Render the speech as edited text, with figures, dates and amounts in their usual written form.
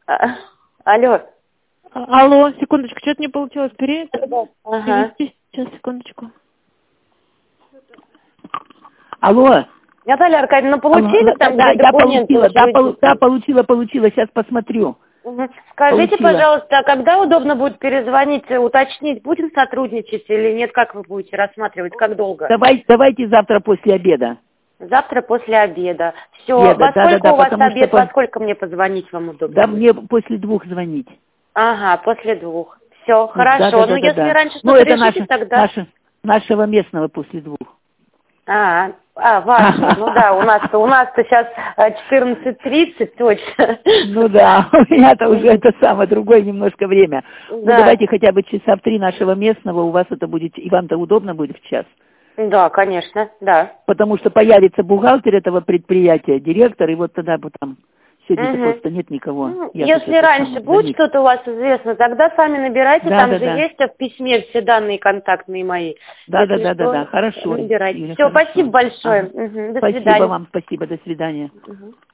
Алло. Алло, секундочку, что-то не получилось. Ага. Перевести. Сейчас, секундочку. Алло. Наталья Аркадьевна, получили Алло. там, Да, где я документы получила, получила, сейчас посмотрю. Угу. Скажите, Получила. пожалуйста, а когда удобно будет перезвонить, уточнить, будем сотрудничать или нет, как вы будете рассматривать, как долго? Давайте завтра после обеда. Завтра после обеда. Все, Обеда, во сколько у вас потому обед, что во сколько мне позвонить вам удобно? Да, будет? мне после 2 звонить. Ага, после 2. Все, хорошо. Да. Если раньше Ну, что-то это решите, тогда... нашего местного после 2. Вашего. Ну да, у нас-то сейчас 14:30 точно. Ну да, у меня-то уже это самое другое немножко время. Да. Ну давайте хотя бы часа в 3 нашего местного, у вас это будет, и вам-то удобно будет в час. Да, конечно, да. Потому что появится бухгалтер этого предприятия, директор, и вот тогда там сегодня просто нет никого. Если раньше будет что-то у вас известно, тогда сами набирайте, там же есть в письме все данные контактные мои. Да, хорошо. Набирайте. Юля, Все, хорошо. спасибо большое. До свидания. Спасибо вам, спасибо, до свидания.